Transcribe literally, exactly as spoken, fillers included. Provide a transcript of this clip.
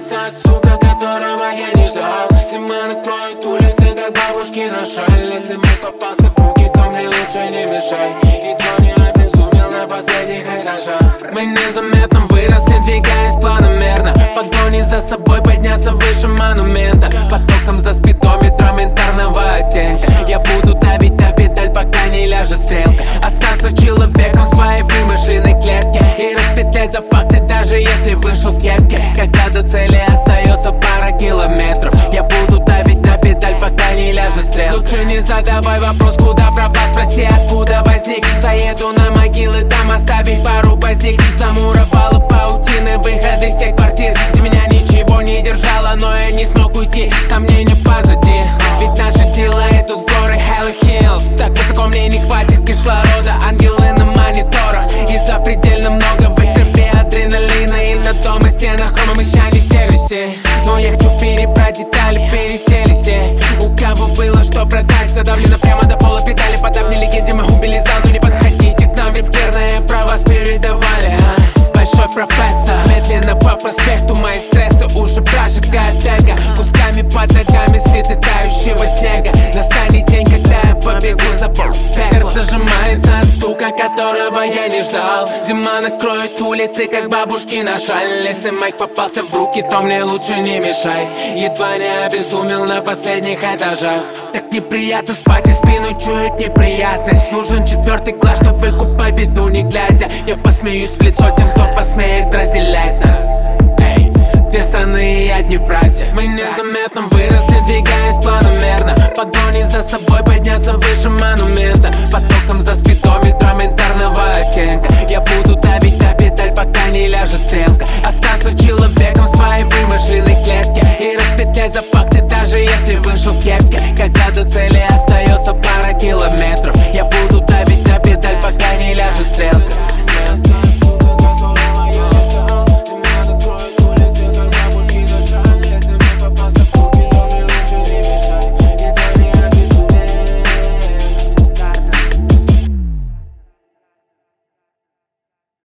ломается от стука, которого я не ждал. Зима накроет улицы, как бабушки на шаль. Если мы попался в руки, то мне лучше не мешай. И то не обезумел на последних этажах. Мы незаметно выросли, двигаясь планомерно. Погони за собой подняться выше монумента. Потоком за спидометром янтарного оттенка. Я буду давить на педаль, пока не ляжет стрелка. Остаться человеком в своей вымышленной клетке и распетлять за факты, даже если вышел в кепке. Когда до цели остается пара километров, я буду давить на педаль, пока не ляжет стрелка. Лучше не задавай вопрос, куда пропал, спроси, откуда возник. Заеду на могилы, там оставить пару базик. Замуровала паутины выход из тех квартир, где меня ничего не держало, но я не смог уйти. Сомнения позади, ведь наши дела идут в горы Hell Hills. Так высоко мне не хватит кислорода, ангелы на мониторах. И запредельно много в их крови адреналина. И на дом и стенах хромом ищали сервисе. Но я хочу перебрать детали, пересели все. У кого было что продать, задавлено прямо до пола педали. По давней легенде мы убили зону, не подходите к нам, рифтерные про вас передавали, а? Большой профессор, медленно по проспекту, мои стрессы уже прожигают эго. Кусками под ногами слиты тающего снега. Настанет день, когда я побегу за пол. Сердце сжимается от стука, которого я не ждал. Зима накроет улицы, как бабушки на шаль. Если майк попался в руки, то мне лучше не мешай. Едва не обезумел на последних этажах. Так неприятно спать и спину чует неприятность. Нужен четвертый глаз, чтоб выкуп победу не глядя. Я посмеюсь в лицо тем, кто посмеет разделять нас. Эй, две страны и одни братья. Мы незаметно выросли, двигаясь планомерно. Погони за собой подняться выше монумента. Потоком за спидометром янтарного оттенка. Я буду давить на педаль, пока не ляжет стрелка. Остаться человеком в своей вымышленной клетке и распетлять за факты, даже если вышел в кепке. Когда до цели